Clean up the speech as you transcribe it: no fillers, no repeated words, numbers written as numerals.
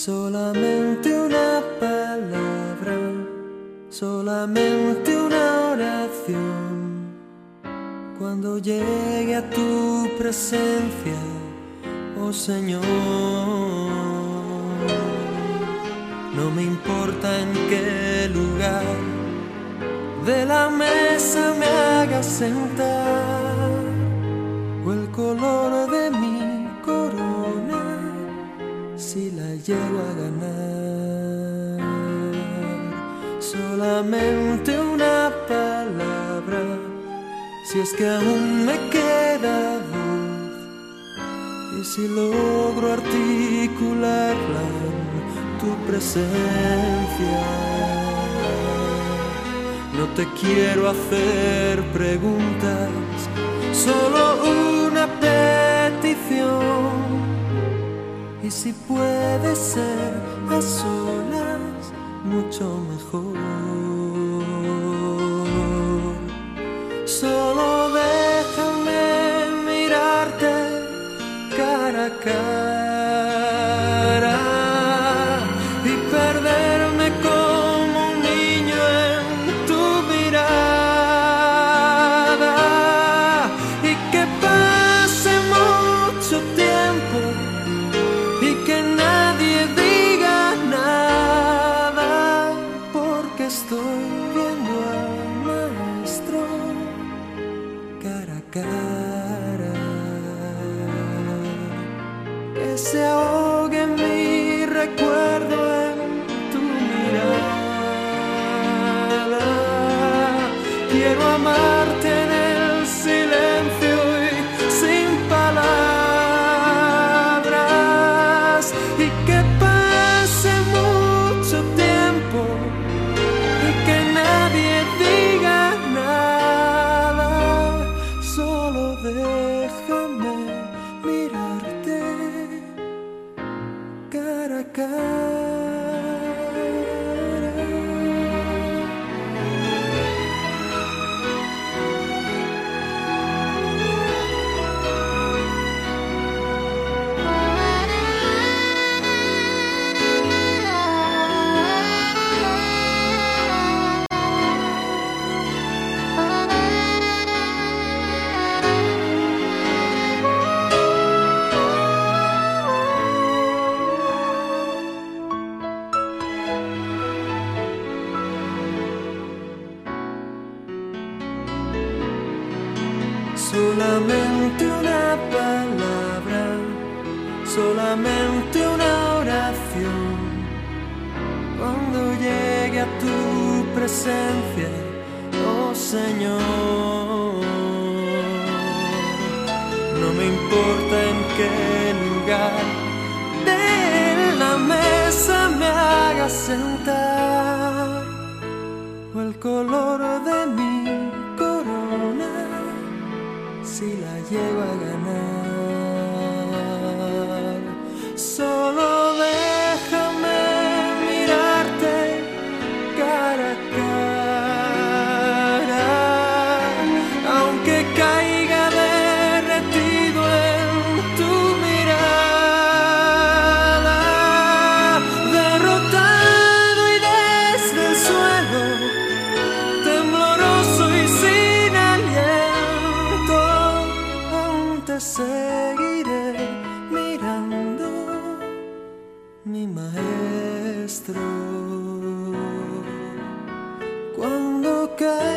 Solamente una palabra, solamente una oración. Cuando llegue a tu presencia, oh Señor, no me importa en qué lugar de la mesa me hagas sentar, o el color de mi corona, si la llego a ganar. Solamente una palabra, si es que aún me queda voz, y si logro articularla en tu presencia. No te quiero hacer preguntas, solo una petición. Y si puede ser a solas, mucho mejor. Solo déjame mirarte cara a cara y perderme como un niño en tu mirada, y que pase mucho tiempo y que nadie diga nada, porque estoy viendo al Maestro cara a cara. Que se ahogue mi recuerdo en tu mirada. Quiero amarte en el silencio y sin palabras, y que pase mucho tiempo y que nadie diga nada. Solo déjame mirarte cara a cara. Solamente una palabra, solamente una oración. Cuando llegue a tu presencia, oh Señor, no me importa en qué lugar de la mesa me hagas sentar, o el color de mi corona, si la llego a ganar. Solo déjame mirarte cara a cara, aunque caiga derretido en tu mirada, derrotado y desde el suelo, tembloroso y sin aliento, te seguiré mirando, mi Maestro. Cuando cae